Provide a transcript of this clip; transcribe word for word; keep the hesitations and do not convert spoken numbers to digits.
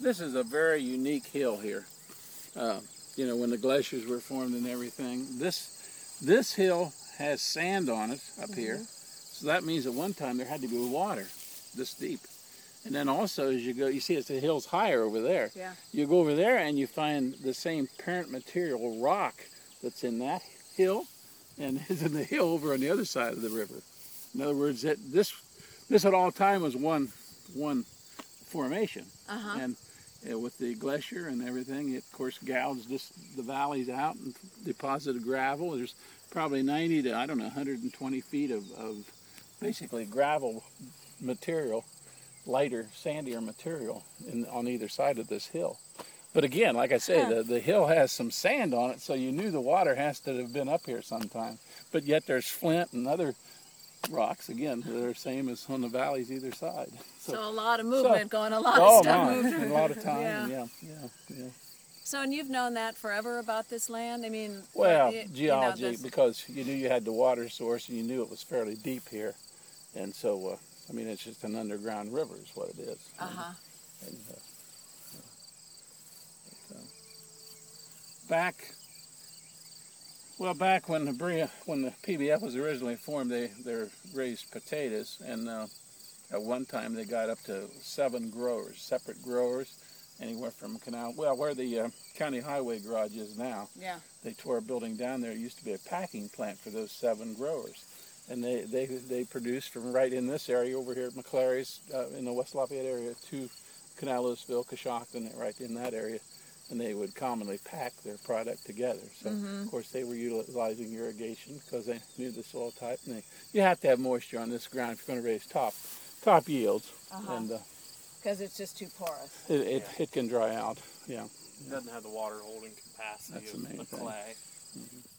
This is a very unique hill here. Uh, you know, when the glaciers were formed and everything, this this hill has sand on it up mm-hmm. here. So that means at one time there had to be water this deep. And then also as you go, you see it's the hill's higher over there. Yeah. You go over there and you find the same parent material rock that's in that hill and is in the hill over on the other side of the river. In other words, that this this at all time was one one formation. Uh-huh. And uh, with the glacier and everything, it of course gouged this, the valleys out and deposited gravel. There's probably ninety to, I don't know, one hundred twenty feet of, of basically gravel material, lighter, sandier material in, on either side of this hill. But again, like I say, huh. the, the hill has some sand on it, so you knew the water has to have been up here sometime. But yet there's flint and other rocks, again, that are same as on the valleys either side. So, so a lot of movement so, going, a lot oh of stuff my, moved. A lot of time, yeah. yeah, yeah, yeah. So, and you've known that forever about this land? I mean, well, you, geology, you know, because you knew you had the water source and you knew it was fairly deep here. And so, uh, I mean, it's just an underground river is what it is. Uh-huh. And, and, uh, but, uh, back, well, back when the Berea, when the P B F was originally formed, they, they raised potatoes. And uh, at one time they got up to seven growers, separate growers. Anywhere from Canal, well, where the uh, county highway garage is now. Yeah. They tore a building down there. It used to be a packing plant for those seven growers. And they, they, they produced from right in this area over here at McClary's, uh, in the West Lafayette area, to Canal Louisville, Coshocton, right in that area. And they would commonly pack their product together. So, mm-hmm. of course, they were utilizing irrigation because they knew the soil type. And they, you have to have moisture on this ground if you're going to raise top, top yields. Uh-huh. And, uh, because it's just too porous. It, it, yeah. it can dry out, yeah. It doesn't have the water holding capacity That's of the main the thing. clay. Mm-hmm.